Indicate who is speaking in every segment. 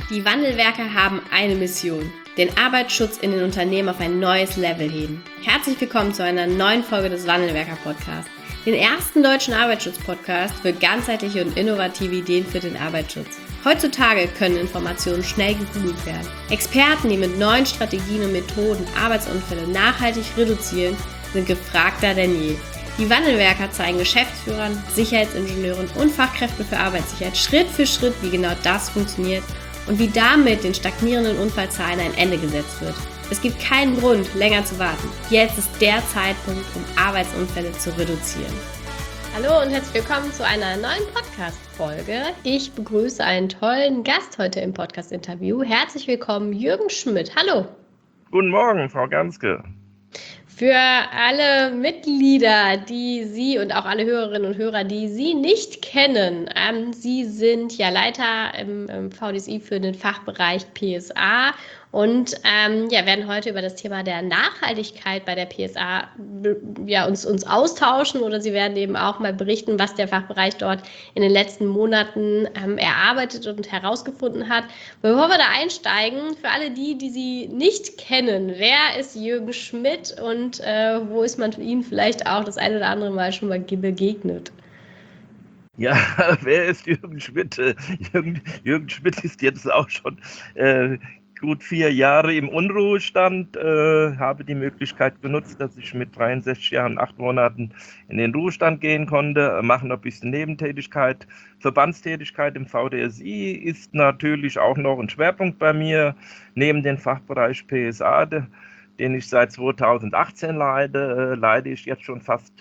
Speaker 1: Die Wandelwerker haben eine Mission: den Arbeitsschutz in den Unternehmen auf ein neues Level heben. Herzlich willkommen zu einer neuen Folge des Wandelwerker-Podcasts, den ersten deutschen Arbeitsschutz-Podcast für ganzheitliche und innovative Ideen für den Arbeitsschutz. Heutzutage können Informationen schnell gegoogelt werden. Experten, die mit neuen Strategien und Methoden Arbeitsunfälle nachhaltig reduzieren, sind gefragter denn je. Die Wandelwerker zeigen Geschäftsführern, Sicherheitsingenieuren und Fachkräften für Arbeitssicherheit Schritt für Schritt, wie genau das funktioniert und wie damit den stagnierenden Unfallzahlen ein Ende gesetzt wird. Es gibt keinen Grund, länger zu warten. Jetzt ist der Zeitpunkt, um Arbeitsunfälle zu reduzieren. Hallo und herzlich willkommen zu einer neuen Podcast-Folge. Ich begrüße einen tollen Gast heute im Podcast-Interview. Herzlich willkommen, Jürgen Schmidt. Hallo.
Speaker 2: Guten Morgen, Frau Ganske.
Speaker 1: Für alle Mitglieder, die Sie und auch alle Hörerinnen und Hörer, die Sie nicht kennen, Sie sind ja Leiter im VDSI für den Fachbereich PSA und werden heute über das Thema der Nachhaltigkeit bei der PSA uns austauschen, oder Sie werden eben auch mal berichten, was der Fachbereich dort in den letzten Monaten erarbeitet und herausgefunden hat. Bevor wir da einsteigen, für alle die Sie nicht kennen, wer ist Jürgen Schmidt und wo ist man Ihnen vielleicht auch das eine oder andere Mal schon mal begegnet?
Speaker 2: Ja, wer ist Jürgen Schmidt? Jürgen Schmidt ist jetzt auch schon gut 4 Jahre im Unruhestand, habe die Möglichkeit genutzt, dass ich mit 63 Jahren, 8 Monaten in den Ruhestand gehen konnte, mache noch ein bisschen Nebentätigkeit. Verbandstätigkeit im VDSI ist natürlich auch noch ein Schwerpunkt bei mir, neben dem Fachbereich PSA, den ich seit 2018 leite ich jetzt schon fast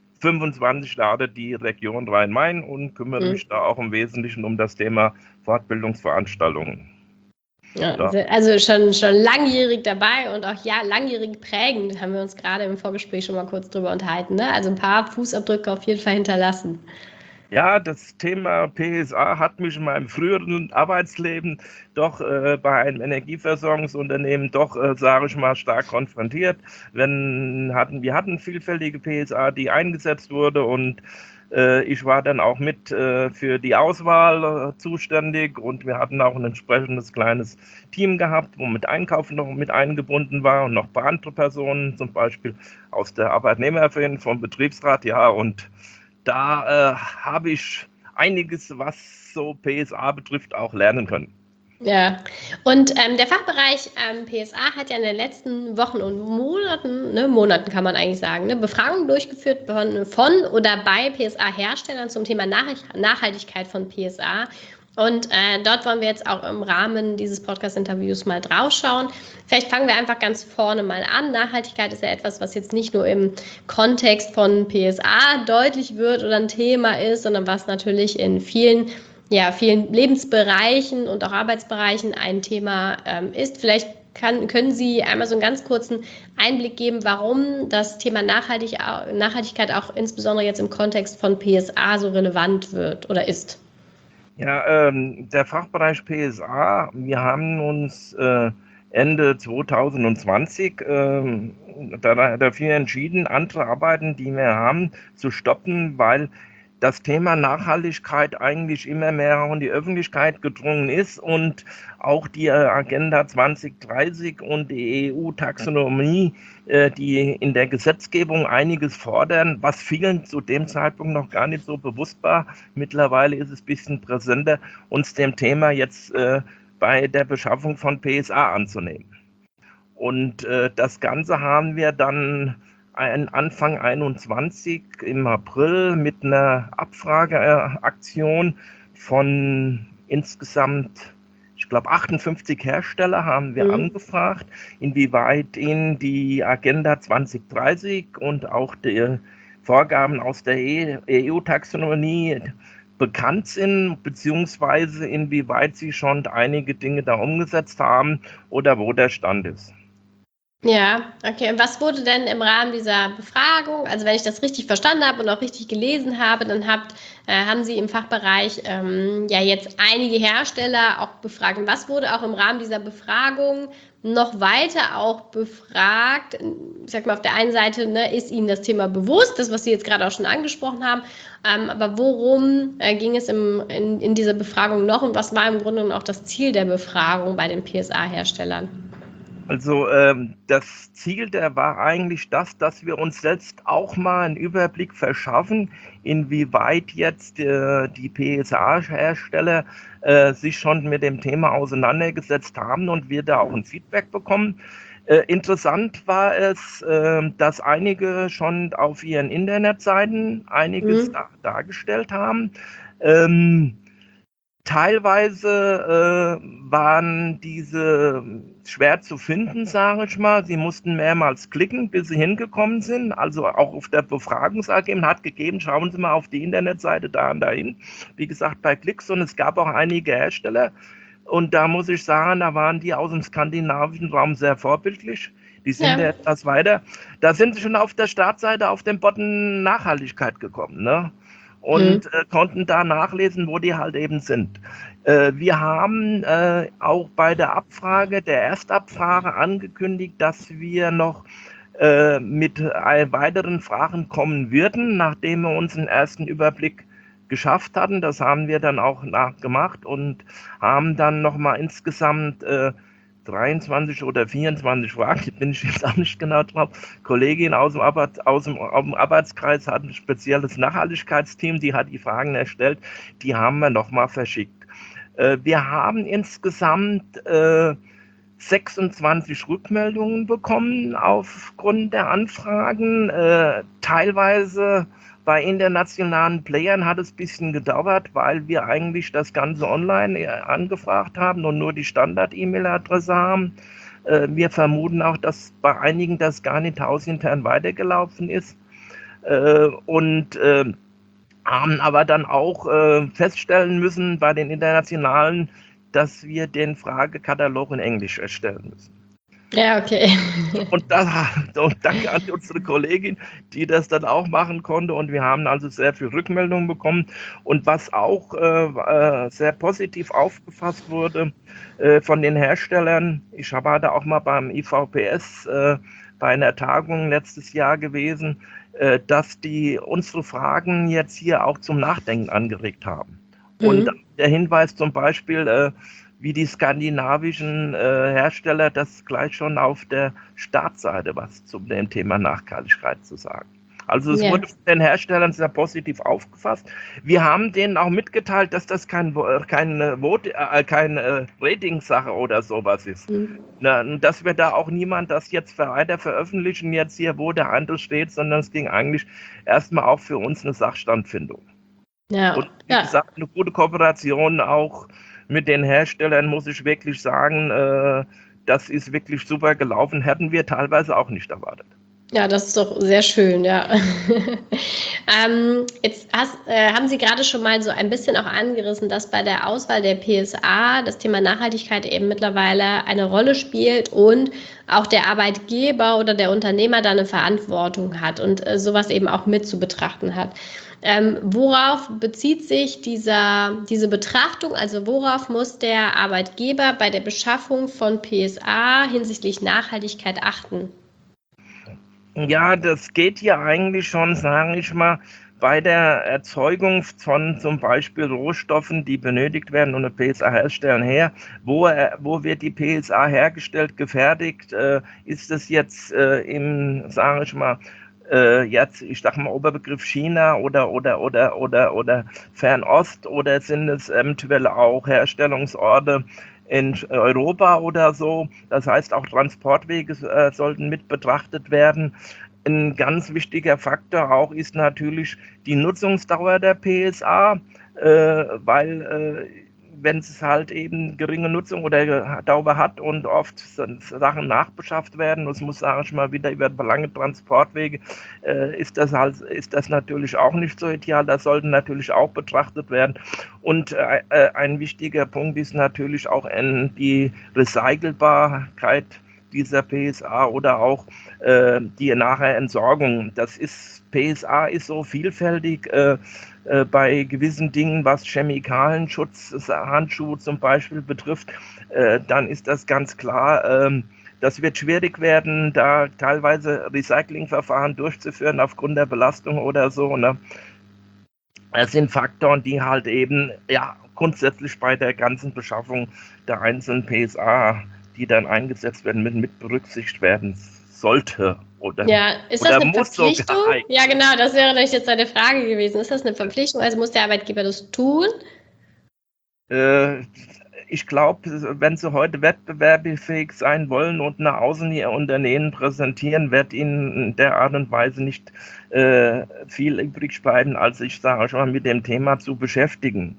Speaker 2: 25 Jahre die Region Rhein-Main und kümmere mich da auch im Wesentlichen um das Thema Fortbildungsveranstaltungen.
Speaker 1: Ja, also schon langjährig dabei und auch langjährig prägend, haben wir uns gerade im Vorgespräch schon mal kurz drüber unterhalten, ne? Also ein paar Fußabdrücke auf jeden Fall hinterlassen.
Speaker 2: Ja, das Thema PSA hat mich in meinem früheren Arbeitsleben doch bei einem Energieversorgungsunternehmen sage ich mal, stark konfrontiert. Wir hatten vielfältige PSA, die eingesetzt wurde, und ich war dann auch mit für die Auswahl zuständig, und wir hatten auch ein entsprechendes kleines Team gehabt, wo mit Einkauf noch mit eingebunden war und noch ein paar andere Personen, zum Beispiel aus der Arbeitnehmervereinigung vom Betriebsrat, ja, und da habe ich einiges, was so PSA betrifft, auch lernen können.
Speaker 1: Ja, und der Fachbereich PSA hat ja in den letzten Wochen und Monaten kann man eigentlich sagen, Befragungen durchgeführt von oder bei PSA-Herstellern zum Thema Nachhaltigkeit von PSA. Und dort wollen wir jetzt auch im Rahmen dieses Podcast-Interviews mal draufschauen. Vielleicht fangen wir einfach ganz vorne mal an. Nachhaltigkeit ist ja etwas, was jetzt nicht nur im Kontext von PSA deutlich wird oder ein Thema ist, sondern was natürlich in vielen Lebensbereichen und auch Arbeitsbereichen ein Thema ist. Vielleicht können Sie einmal so einen ganz kurzen Einblick geben, warum das Thema Nachhaltigkeit auch insbesondere jetzt im Kontext von PSA so relevant wird oder ist.
Speaker 2: Ja, der Fachbereich PSA, wir haben uns Ende 2020 dafür entschieden, andere Arbeiten, die wir haben, zu stoppen, weil das Thema Nachhaltigkeit eigentlich immer mehr auch in die Öffentlichkeit gedrungen ist und auch die Agenda 2030 und die EU-Taxonomie, die in der Gesetzgebung einiges fordern, was vielen zu dem Zeitpunkt noch gar nicht so bewusst war. Mittlerweile ist es ein bisschen präsenter, uns dem Thema jetzt bei der Beschaffung von PSA anzunehmen. Und das Ganze haben wir dann Anfang 2021 im April mit einer Abfrageaktion von insgesamt, ich glaube, 58 Hersteller haben wir angefragt, inwieweit ihnen die Agenda 2030 und auch die Vorgaben aus der EU-Taxonomie bekannt sind, beziehungsweise inwieweit sie schon einige Dinge da umgesetzt haben oder wo der Stand ist.
Speaker 1: Ja, okay. Und was wurde denn im Rahmen dieser Befragung, also wenn ich das richtig verstanden habe und auch richtig gelesen habe, dann haben Sie im Fachbereich jetzt einige Hersteller auch befragt. Und was wurde auch im Rahmen dieser Befragung noch weiter auch befragt. Ich sag mal, auf der einen Seite, ne, ist Ihnen das Thema bewusst, das, was Sie jetzt gerade auch schon angesprochen haben, aber worum ging es in dieser Befragung noch und was war im Grunde genommen auch das Ziel der Befragung bei den PSA-Herstellern?
Speaker 2: Also das Ziel war eigentlich das, dass wir uns selbst auch mal einen Überblick verschaffen, inwieweit jetzt die PSA-Hersteller sich schon mit dem Thema auseinandergesetzt haben und wir da auch ein Feedback bekommen. Interessant war es, dass einige schon auf ihren Internetseiten einiges dargestellt haben. Teilweise waren diese schwer zu finden, sage ich mal. Sie mussten mehrmals klicken, bis sie hingekommen sind. Also auch auf der Befragungsergebnis hat gegeben, schauen Sie mal auf die Internetseite da und dahin. Wie gesagt, bei Klicks. Und es gab auch einige Hersteller. Und da muss ich sagen, da waren die aus dem skandinavischen Raum sehr vorbildlich. Die sind ja etwas weiter. Da sind sie schon auf der Startseite auf den Button Nachhaltigkeit gekommen, ne? Und konnten da nachlesen, wo die halt eben sind. Wir haben auch bei der Abfrage, der Erstabfrage angekündigt, dass wir noch mit weiteren Fragen kommen würden, nachdem wir uns einen ersten Überblick geschafft hatten. Das haben wir dann auch nachgemacht und haben dann nochmal insgesamt 23 oder 24 Fragen, bin ich jetzt auch nicht genau drauf. Kollegin aus dem Arbeitskreis hat ein spezielles Nachhaltigkeitsteam, die hat die Fragen erstellt, die haben wir nochmal verschickt. Wir haben insgesamt 26 Rückmeldungen bekommen aufgrund der Anfragen. Teilweise bei internationalen Playern hat es ein bisschen gedauert, weil wir eigentlich das Ganze online angefragt haben und nur die Standard-E-Mail-Adresse haben. Wir vermuten auch, dass bei einigen das gar nicht hausintern weitergelaufen ist. Haben aber dann auch feststellen müssen bei den internationalen, dass wir den Fragekatalog in Englisch erstellen müssen.
Speaker 1: Ja, okay.
Speaker 2: Und danke an unsere Kollegin, die das dann auch machen konnte. Und wir haben also sehr viel Rückmeldungen bekommen. Und was auch sehr positiv aufgefasst wurde von den Herstellern, ich war da auch mal beim IVPS bei einer Tagung letztes Jahr gewesen, dass die unsere Fragen jetzt hier auch zum Nachdenken angeregt haben. Und der Hinweis zum Beispiel, wie die skandinavischen Hersteller das gleich schon auf der Startseite was zu dem Thema Nachhaltigkeit zu sagen. Also es wurde von den Herstellern sehr positiv aufgefasst. Wir haben denen auch mitgeteilt, dass das keine Rating-Sache oder sowas ist. Dass wir da auch niemand das jetzt weiter veröffentlichen, jetzt hier, wo der Handel steht, sondern es ging eigentlich erstmal auch für uns eine Sachstandfindung.
Speaker 1: Ja.
Speaker 2: Und wie gesagt, eine gute Kooperation auch mit den Herstellern, muss ich wirklich sagen, das ist wirklich super gelaufen, hätten wir teilweise auch nicht erwartet.
Speaker 1: Ja, das ist doch sehr schön, ja. Jetzt haben Sie gerade schon mal so ein bisschen auch angerissen, dass bei der Auswahl der PSA das Thema Nachhaltigkeit eben mittlerweile eine Rolle spielt und auch der Arbeitgeber oder der Unternehmer da eine Verantwortung hat und sowas eben auch mit zu betrachten hat. Worauf bezieht sich diese Betrachtung? Also worauf muss der Arbeitgeber bei der Beschaffung von PSA hinsichtlich Nachhaltigkeit achten?
Speaker 2: Ja, das geht ja eigentlich schon, sage ich mal, bei der Erzeugung von zum Beispiel Rohstoffen, die benötigt werden, um eine PSA herstellen, her. Wo wird die PSA hergestellt, gefertigt? Ist das jetzt sage ich mal, ich sag mal Oberbegriff China oder Fernost, oder sind es eventuell auch Herstellungsorte in Europa oder so? Das heißt, auch Transportwege sollten mit betrachtet werden. Ein ganz wichtiger Faktor auch ist natürlich die Nutzungsdauer der PSA, weil wenn es halt eben geringe Nutzung oder Dauer hat und oft Sachen nachbeschafft werden, das muss, sage ich mal, wieder über lange Transportwege, ist das natürlich auch nicht so ideal. Das sollten natürlich auch betrachtet werden. Und ein wichtiger Punkt ist natürlich auch die Recycelbarkeit dieser PSA oder auch die nachher Entsorgung. PSA ist so vielfältig. bei gewissen Dingen, was Chemikalienschutz, Handschuhe zum Beispiel betrifft, dann ist das ganz klar. Das wird schwierig werden, da teilweise Recyclingverfahren durchzuführen aufgrund der Belastung oder so. Ne? Das sind Faktoren, die halt eben grundsätzlich bei der ganzen Beschaffung der einzelnen PSA, die dann eingesetzt werden, mit berücksichtigt werden sollte.
Speaker 1: Ja, ist das eine Verpflichtung? Ja, genau, das wäre nämlich jetzt eine Frage gewesen. Ist das eine Verpflichtung? Also muss der Arbeitgeber das tun?
Speaker 2: Ich glaube, wenn sie heute wettbewerbsfähig sein wollen und nach außen ihr Unternehmen präsentieren, wird ihnen in der Art und Weise nicht viel übrig bleiben, als sich, sage ich mal, mit dem Thema zu beschäftigen.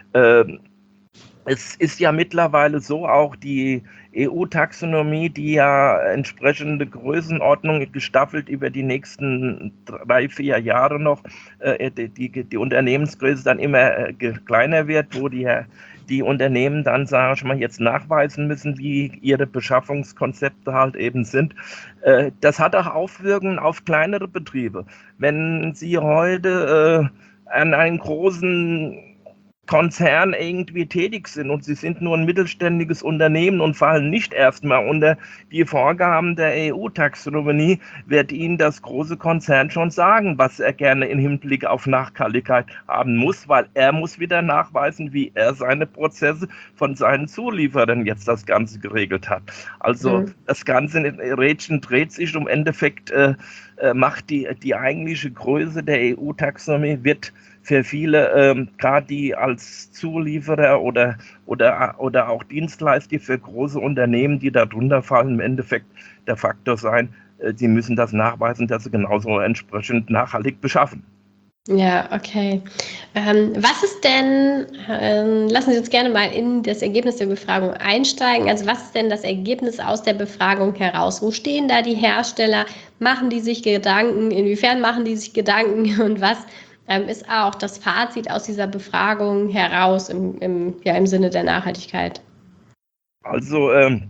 Speaker 2: Es ist ja mittlerweile so, auch die EU-Taxonomie, die ja entsprechende Größenordnung gestaffelt über die nächsten 3-4 Jahre noch, die Unternehmensgröße dann immer kleiner wird, wo die Unternehmen dann, sage ich mal, jetzt nachweisen müssen, wie ihre Beschaffungskonzepte halt eben sind. Das hat auch Auswirkungen auf kleinere Betriebe. Wenn Sie heute an einen großen Konzern irgendwie tätig sind und sie sind nur ein mittelständiges Unternehmen und fallen nicht erstmal unter die Vorgaben der EU-Taxonomie, wird Ihnen das große Konzern schon sagen, was er gerne im Hinblick auf Nachhaltigkeit haben muss, weil er muss wieder nachweisen, wie er seine Prozesse von seinen Zulieferern jetzt das Ganze geregelt hat. Also das ganze Rädchen dreht sich im Endeffekt, macht die eigentliche Größe der EU-Taxonomie, wird für viele, gerade die als Zulieferer oder auch Dienstleister für große Unternehmen, die darunter fallen, im Endeffekt der Faktor sein, sie müssen das nachweisen, dass sie genauso entsprechend nachhaltig beschaffen.
Speaker 1: Ja, okay. Was ist denn, lassen Sie uns gerne mal in das Ergebnis der Befragung einsteigen. Also was ist denn das Ergebnis aus der Befragung heraus? Wo stehen da die Hersteller? Machen die sich Gedanken? Inwiefern machen die sich Gedanken? Und was ist auch das Fazit aus dieser Befragung heraus im Sinne der Nachhaltigkeit?
Speaker 2: Also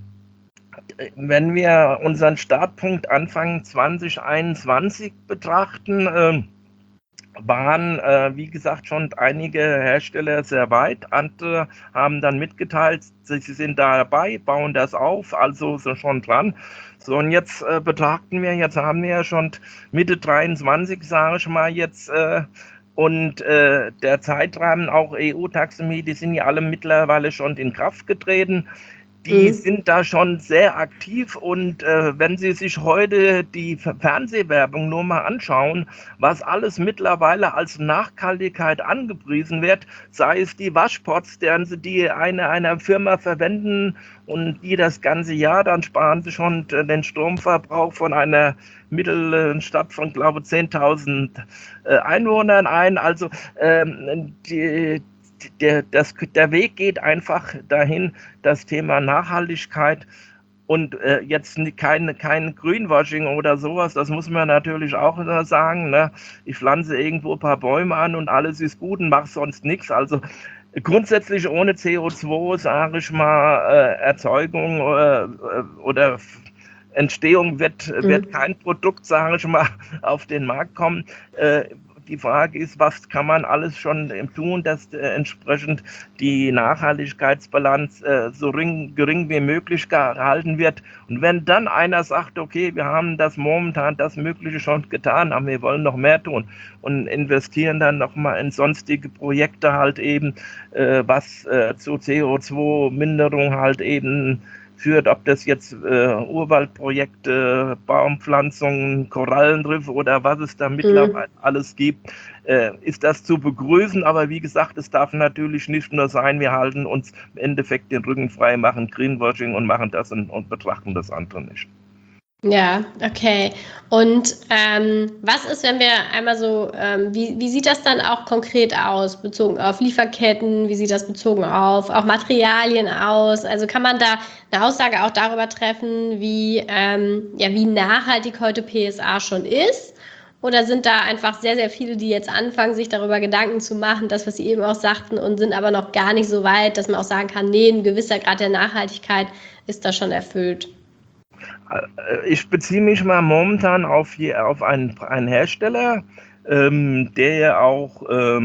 Speaker 2: wenn wir unseren Startpunkt Anfang 2021 betrachten, waren, wie gesagt, schon einige Hersteller sehr weit. Andere haben dann mitgeteilt, sie sind da dabei, bauen das auf, also sind schon dran. So, und jetzt jetzt haben wir ja schon Mitte 23, sage ich mal jetzt, und der Zeitrahmen, auch EU-Taxonomie, die sind ja alle mittlerweile schon in Kraft getreten. Die sind da schon sehr aktiv und wenn Sie sich heute die Fernsehwerbung nur mal anschauen, was alles mittlerweile als Nachhaltigkeit angepriesen wird, sei es die Waschpots, die einer Firma verwenden und die das ganze Jahr, dann sparen sie schon den Stromverbrauch von einer mittleren Stadt von, glaube ich, 10.000 Einwohnern ein. Also der Weg geht einfach dahin, das Thema Nachhaltigkeit und jetzt kein Greenwashing oder sowas, das muss man natürlich auch sagen. Ne? Ich pflanze irgendwo ein paar Bäume an und alles ist gut und mache sonst nichts. Also grundsätzlich ohne CO2, sage ich mal, Erzeugung oder Entstehung wird kein Produkt, sage ich mal, auf den Markt kommen. Die Frage ist, was kann man alles schon tun, dass entsprechend die Nachhaltigkeitsbilanz so gering wie möglich gehalten wird. Und wenn dann einer sagt, okay, wir haben das momentan das Mögliche schon getan, aber wir wollen noch mehr tun und investieren dann nochmal in sonstige Projekte halt eben, was zu CO2-Minderung halt eben führt, ob das jetzt Urwaldprojekte, Baumpflanzungen, Korallenriffe oder was es da mittlerweile alles gibt, ist das zu begrüßen. Aber wie gesagt, es darf natürlich nicht nur sein, wir halten uns im Endeffekt den Rücken frei, machen Greenwashing und machen das und betrachten das andere nicht.
Speaker 1: Ja, okay. Und was ist, wenn wir einmal so, wie sieht das dann auch konkret aus, bezogen auf Lieferketten? Wie sieht das bezogen auf auch Materialien aus? Also kann man da eine Aussage auch darüber treffen, wie nachhaltig heute PSA schon ist? Oder sind da einfach sehr, sehr viele, die jetzt anfangen, sich darüber Gedanken zu machen, das, was Sie eben auch sagten, und sind aber noch gar nicht so weit, dass man auch sagen kann, nee, ein gewisser Grad der Nachhaltigkeit ist da schon erfüllt?
Speaker 2: Ich beziehe mich mal momentan auf einen Hersteller, der ja auch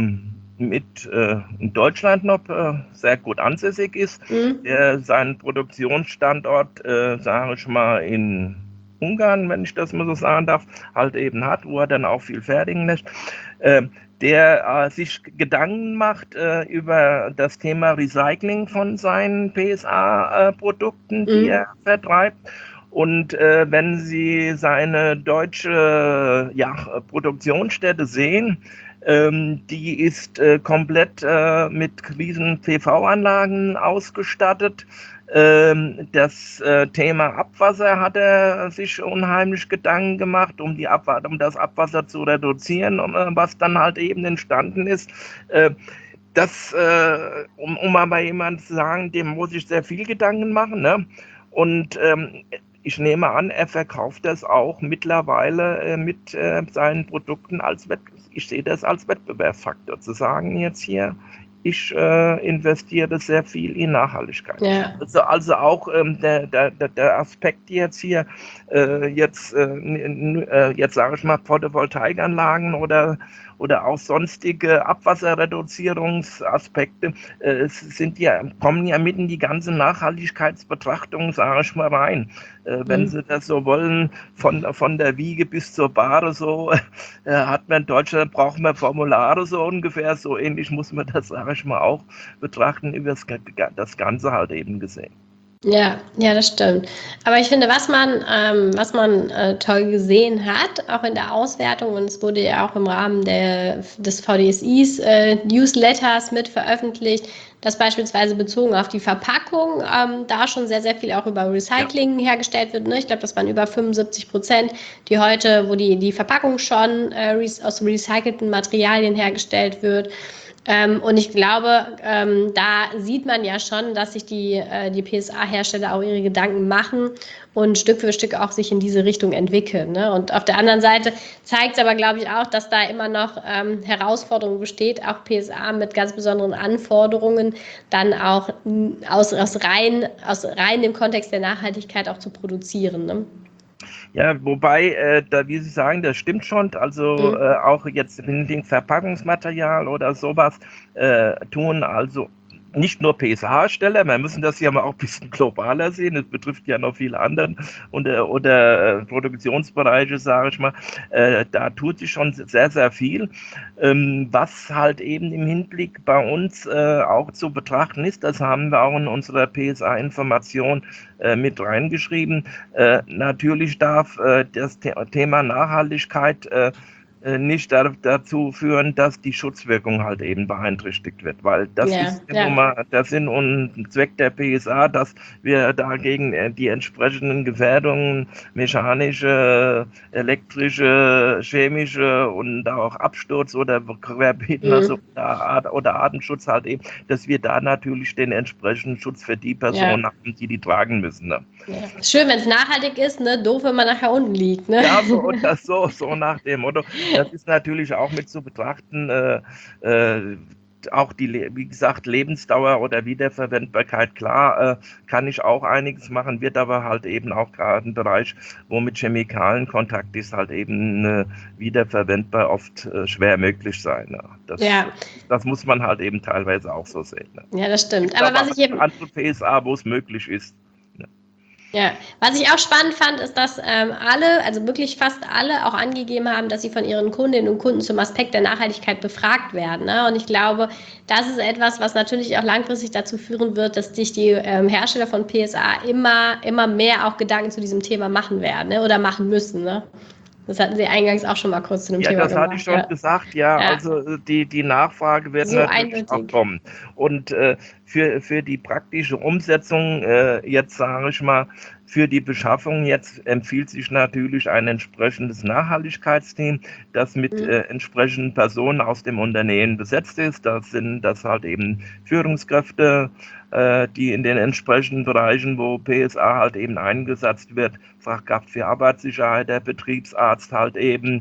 Speaker 2: in Deutschland noch sehr gut ansässig ist, der seinen Produktionsstandort, sage ich mal, in Ungarn, wenn ich das mal so sagen darf, halt eben hat, wo er dann auch viel fertigen lässt, der sich Gedanken macht über das Thema Recycling von seinen PSA-Produkten, die er vertreibt. Und wenn Sie seine deutsche Produktionsstätte sehen, die ist komplett mit riesen PV-Anlagen ausgestattet. Das Thema Abwasser hat er sich unheimlich Gedanken gemacht, um das Abwasser zu reduzieren, was dann halt eben entstanden ist. Um aber jemand zu sagen, dem muss ich sehr viel Gedanken machen, ne? Und ich nehme an, er verkauft das auch mittlerweile mit seinen Produkten ich sehe das als Wettbewerbsfaktor, zu sagen jetzt hier, ich investiere sehr viel in Nachhaltigkeit.
Speaker 1: Ja.
Speaker 2: Also auch der Aspekt jetzt hier, jetzt sage ich mal, Photovoltaikanlagen oder auch sonstige Abwasserreduzierungsaspekte kommen ja mitten in die ganze Nachhaltigkeitsbetrachtung, sage ich mal, rein. Wenn Sie das so wollen, von der Wiege bis zur Bahre, so hat man in Deutschland, braucht man Formulare so ungefähr, so ähnlich muss man das, sage ich mal, auch betrachten, über das Ganze halt eben gesehen.
Speaker 1: Ja, das stimmt. Aber ich finde, was man toll gesehen hat, auch in der Auswertung, und es wurde ja auch im Rahmen des VDSIs Newsletters mit veröffentlicht, dass beispielsweise bezogen auf die Verpackung da schon sehr, sehr viel auch über Recycling hergestellt wird. Ne? Ich glaube, das waren über 75%, die heute, wo die Verpackung schon aus recycelten Materialien hergestellt wird. Und ich glaube, da sieht man ja schon, dass sich die PSA-Hersteller auch ihre Gedanken machen und Stück für Stück auch sich in diese Richtung entwickeln. Ne? Und auf der anderen Seite zeigt es aber, glaube ich, auch, dass da immer noch Herausforderungen besteht, auch PSA mit ganz besonderen Anforderungen dann auch aus rein dem Kontext der Nachhaltigkeit auch zu produzieren. Ne?
Speaker 2: Ja, wobei, wie Sie sagen, das stimmt schon. Also auch jetzt im Verpackungsmaterial oder sowas tun also nicht nur PSA-Hersteller, wir müssen das ja mal auch ein bisschen globaler sehen, es betrifft ja noch viele andere oder Produktionsbereiche, sage ich mal, da tut sich schon sehr, sehr viel. Was halt eben im Hinblick bei uns auch zu betrachten ist, das haben wir auch in unserer PSA-Information mit reingeschrieben. Natürlich darf das Thema Nachhaltigkeit nicht dazu führen, dass die Schutzwirkung halt eben beeinträchtigt wird, weil das ist immer der Sinn und Zweck der PSA, dass wir dagegen die entsprechenden Gefährdungen, mechanische, elektrische, chemische und auch Absturz oder Querbeeten oder Artenschutz halt eben, dass wir da natürlich den entsprechenden Schutz für die Personen haben, die tragen müssen. Ne?
Speaker 1: Ja. Schön, wenn es nachhaltig ist, ne? Doof, wenn man nachher unten liegt. Ne?
Speaker 2: Ja, so nach dem Motto. Das ist natürlich auch mit zu betrachten, auch wie gesagt, Lebensdauer oder Wiederverwendbarkeit, klar, kann ich auch einiges machen, wird aber halt eben auch gerade ein Bereich, wo mit Chemikalien Kontakt ist, halt eben wiederverwendbar oft schwer möglich sein. Ne? Das muss man halt eben teilweise auch so sehen. Ne?
Speaker 1: Ja, das stimmt. Aber was ich eben
Speaker 2: andere PSA, wo es möglich ist.
Speaker 1: Ja, was ich auch spannend fand, ist, dass also wirklich fast alle auch angegeben haben, dass sie von ihren Kundinnen und Kunden zum Aspekt der Nachhaltigkeit befragt werden. Ne? Und ich glaube, das ist etwas, was natürlich auch langfristig dazu führen wird, dass sich die Hersteller von PSA immer mehr auch Gedanken zu diesem Thema machen werden, ne? Oder machen müssen. Ne? Das hatten Sie eingangs auch schon mal kurz zu dem Thema
Speaker 2: gesagt. Ja, das hatte ich schon gesagt. Ja, also die Nachfrage wird so natürlich auch kommen. Und für die praktische Umsetzung, jetzt sage ich mal, für die Beschaffung jetzt empfiehlt sich natürlich ein entsprechendes Nachhaltigkeitsteam, das mit entsprechenden Personen aus dem Unternehmen besetzt ist. Das sind halt eben Führungskräfte, die in den entsprechenden Bereichen, wo PSA halt eben eingesetzt wird, Fachkraft für Arbeitssicherheit, der Betriebsarzt halt eben,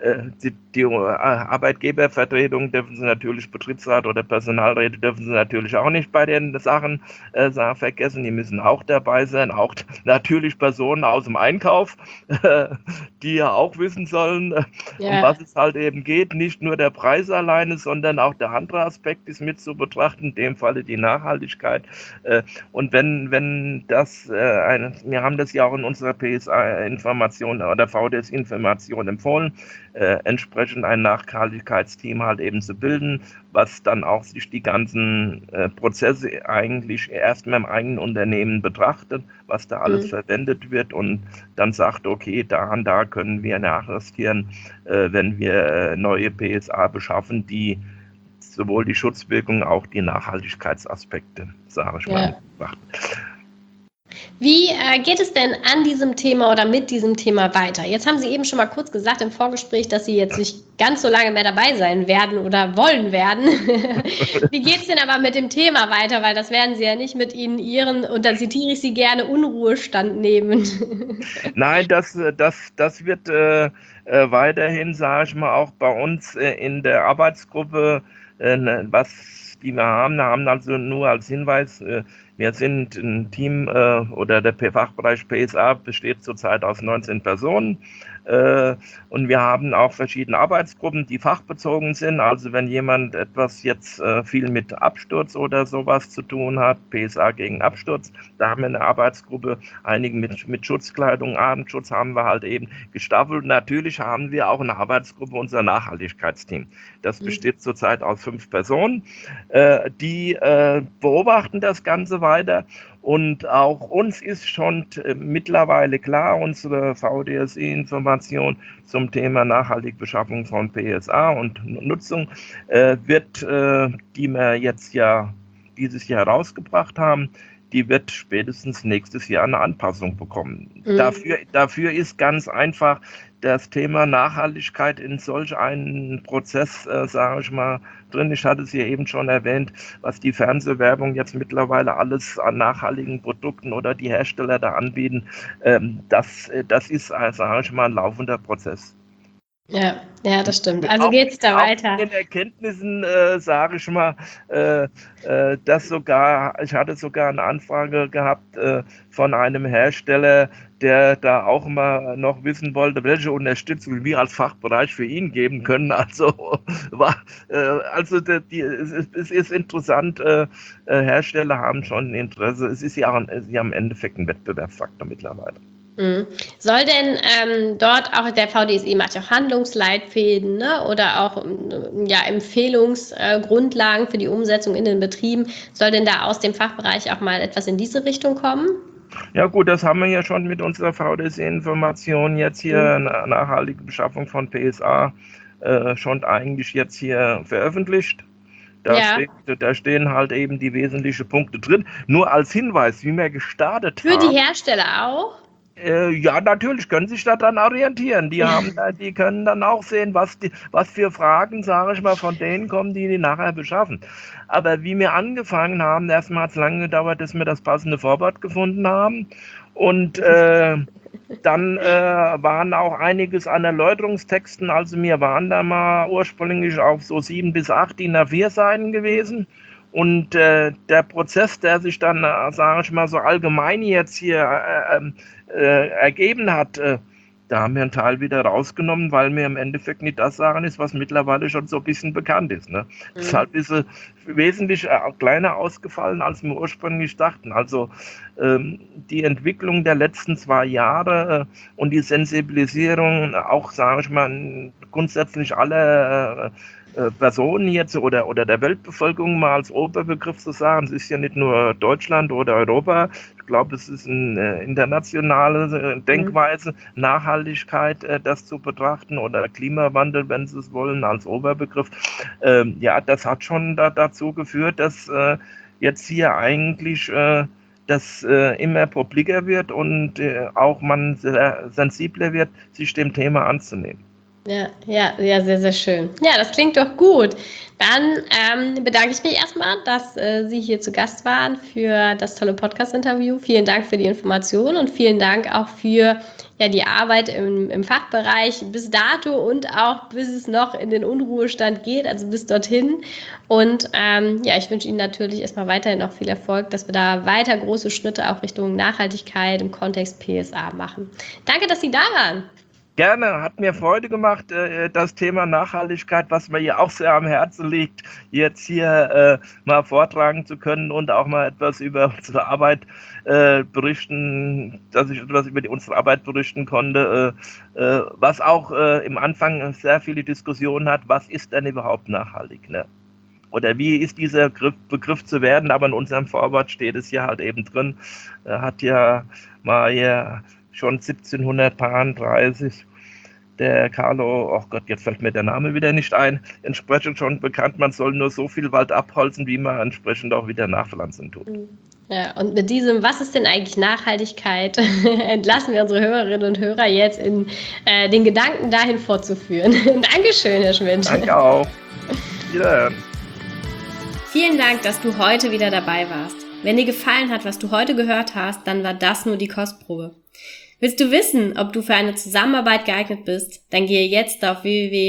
Speaker 2: die Arbeitgebervertretung dürfen sie natürlich, Betriebsrat oder Personalräte dürfen sie natürlich auch nicht bei den Sachen vergessen. Die müssen auch dabei sein. Auch natürlich Personen aus dem Einkauf, die ja auch wissen sollen, um was es halt eben geht. Nicht nur der Preis alleine, sondern auch der andere Aspekt ist mit zu betrachten, in dem Falle die Nachhaltigkeit. Und wenn das, wir haben das ja auch in unserer PSA-Information oder VDS-Information empfohlen, entsprechend ein Nachhaltigkeitsteam halt eben zu bilden, was dann auch sich die ganzen Prozesse eigentlich erstmal im eigenen Unternehmen betrachtet, was da alles verwendet wird und dann sagt, okay, da und da können wir nachjustieren, wenn wir neue PSA beschaffen, die sowohl die Schutzwirkung, auch die Nachhaltigkeitsaspekte, sage ich mal, betrachten.
Speaker 1: Wie geht es denn an diesem Thema oder mit diesem Thema weiter? Jetzt haben Sie eben schon mal kurz gesagt im Vorgespräch, dass Sie jetzt nicht ganz so lange mehr dabei sein werden oder wollen werden. Wie geht es denn aber mit dem Thema weiter? Weil das werden Sie ja nicht mit Ihren, und dann zitiere ich Sie gerne, Unruhestand nehmen.
Speaker 2: Nein, das wird weiterhin, sage ich mal, auch bei uns in der Arbeitsgruppe, was die wir haben also nur als Hinweis, wir sind ein Team oder der Fachbereich PSA besteht zurzeit aus 19 Personen und wir haben auch verschiedene Arbeitsgruppen, die fachbezogen sind. Also wenn jemand etwas jetzt viel mit Absturz oder sowas zu tun hat, PSA gegen Absturz, da haben wir eine Arbeitsgruppe, einige mit Schutzkleidung, Abendschutz haben wir halt eben gestaffelt. Natürlich haben wir auch eine Arbeitsgruppe, unser Nachhaltigkeitsteam. Das besteht zurzeit aus 5 Personen, die beobachten das Ganze weiter. Und auch uns ist schon mittlerweile klar, unsere VDSI-Information zum Thema nachhaltige Beschaffung von PSA und Nutzung die wir jetzt ja dieses Jahr rausgebracht haben, die wird spätestens nächstes Jahr eine Anpassung bekommen. Dafür ist ganz einfach das Thema Nachhaltigkeit in solch einen Prozess, sage ich mal, drin. Ich hatte es hier eben schon erwähnt, was die Fernsehwerbung jetzt mittlerweile alles an nachhaltigen Produkten oder die Hersteller da anbieten. Das ist, sage ich mal, ein laufender Prozess.
Speaker 1: Ja, das stimmt. Also geht es da weiter.
Speaker 2: Mit den Erkenntnissen, sage ich mal, ich hatte sogar eine Anfrage gehabt von einem Hersteller, der da auch mal noch wissen wollte, welche Unterstützung wir als Fachbereich für ihn geben können. Also es ist interessant, Hersteller haben schon ein Interesse. Es ist ja im Endeffekt ein Wettbewerbsfaktor mittlerweile.
Speaker 1: Soll denn dort auch, der VDSI macht ja auch Handlungsleitfäden, ne? Oder auch Empfehlungsgrundlagen für die Umsetzung in den Betrieben, soll denn da aus dem Fachbereich auch mal etwas in diese Richtung kommen?
Speaker 2: Ja gut, das haben wir ja schon mit unserer VDSI-Information jetzt hier, nachhaltige Beschaffung von PSA, schon eigentlich jetzt hier veröffentlicht. Da stehen halt eben die wesentlichen Punkte drin. Nur als Hinweis, wie wir gestartet haben.
Speaker 1: Für die Hersteller auch?
Speaker 2: Ja, natürlich können sich da dann orientieren. Die können dann auch sehen, was für Fragen, sage ich mal, von denen kommen, die nachher beschaffen. Aber wie wir angefangen haben, erstmal hat es lange gedauert, bis wir das passende Vorwort gefunden haben. Und dann waren auch einiges an Erläuterungstexten. Also wir waren da mal ursprünglich auf so 7 bis 8 DIN A4 Seiten gewesen. Und der Prozess, der sich dann, sage ich mal, so allgemein jetzt hier ergeben hat, da haben wir einen Teil wieder rausgenommen, weil mir im Endeffekt nicht das sagen ist, was mittlerweile schon so ein bisschen bekannt ist. Ne? Deshalb ist es wesentlich kleiner ausgefallen, als wir ursprünglich dachten. Also die Entwicklung der letzten 2 Jahre und die Sensibilisierung, auch, sage ich mal, grundsätzlich aller Personen jetzt oder der Weltbevölkerung mal als Oberbegriff zu sagen, es ist ja nicht nur Deutschland oder Europa, ich glaube, es ist eine internationale Denkweise, Nachhaltigkeit, das zu betrachten oder Klimawandel, wenn Sie es wollen, als Oberbegriff. Das hat schon dazu geführt, dass jetzt hier eigentlich das immer publiker wird und auch man sensibler wird, sich dem Thema anzunehmen.
Speaker 1: Ja, sehr, sehr schön. Ja, das klingt doch gut. Dann bedanke ich mich erstmal, dass Sie hier zu Gast waren für das tolle Podcast-Interview. Vielen Dank für die Information und vielen Dank auch für die Arbeit im Fachbereich bis dato und auch bis es noch in den Unruhestand geht, also bis dorthin. Und ich wünsche Ihnen natürlich erstmal weiterhin auch viel Erfolg, dass wir da weiter große Schritte auch Richtung Nachhaltigkeit im Kontext PSA machen. Danke, dass Sie da waren.
Speaker 2: Gerne, hat mir Freude gemacht, das Thema Nachhaltigkeit, was mir hier auch sehr am Herzen liegt, jetzt hier mal vortragen zu können und auch mal etwas über unsere Arbeit berichten, dass ich etwas über unsere Arbeit berichten konnte, was auch im Anfang sehr viele Diskussionen hat, was ist denn überhaupt nachhaltig, ne? Oder wie ist dieser Begriff zu werden, aber in unserem Vorwort steht es ja halt eben drin, hat ja mal hier schon 1730 der Carlo, oh Gott, jetzt fällt mir der Name wieder nicht ein, entsprechend schon bekannt, man soll nur so viel Wald abholzen, wie man entsprechend auch wieder nachpflanzen tut.
Speaker 1: Ja, und mit diesem, was ist denn eigentlich Nachhaltigkeit, entlassen wir unsere Hörerinnen und Hörer jetzt in den Gedanken dahin fortzuführen. Dankeschön, Herr Schmidt.
Speaker 2: Danke auch. Wiederhören.
Speaker 1: Vielen Dank, dass du heute wieder dabei warst. Wenn dir gefallen hat, was du heute gehört hast, dann war das nur die Kostprobe. Willst du wissen, ob du für eine Zusammenarbeit geeignet bist? Dann gehe jetzt auf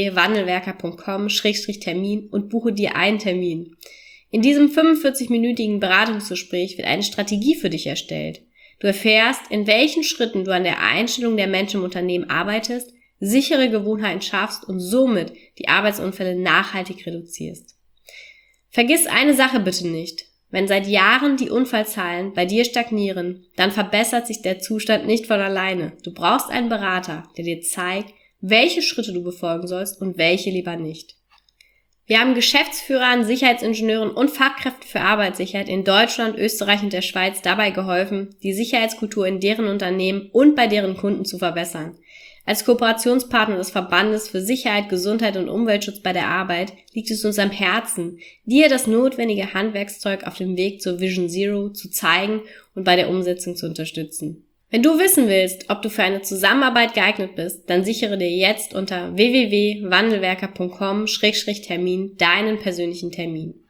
Speaker 1: www.wandelwerker.com/Termin und buche dir einen Termin. In diesem 45-minütigen Beratungsgespräch wird eine Strategie für dich erstellt. Du erfährst, in welchen Schritten du an der Einstellung der Menschen im Unternehmen arbeitest, sichere Gewohnheiten schaffst und somit die Arbeitsunfälle nachhaltig reduzierst. Vergiss eine Sache bitte nicht. Wenn seit Jahren die Unfallzahlen bei dir stagnieren, dann verbessert sich der Zustand nicht von alleine. Du brauchst einen Berater, der dir zeigt, welche Schritte du befolgen sollst und welche lieber nicht. Wir haben Geschäftsführern, Sicherheitsingenieuren und Fachkräften für Arbeitssicherheit in Deutschland, Österreich und der Schweiz dabei geholfen, die Sicherheitskultur in deren Unternehmen und bei deren Kunden zu verbessern. Als Kooperationspartner des Verbandes für Sicherheit, Gesundheit und Umweltschutz bei der Arbeit liegt es uns am Herzen, dir das notwendige Handwerkszeug auf dem Weg zur Vision Zero zu zeigen und bei der Umsetzung zu unterstützen. Wenn du wissen willst, ob du für eine Zusammenarbeit geeignet bist, dann sichere dir jetzt unter www.wandelwerker.com/Termin deinen persönlichen Termin.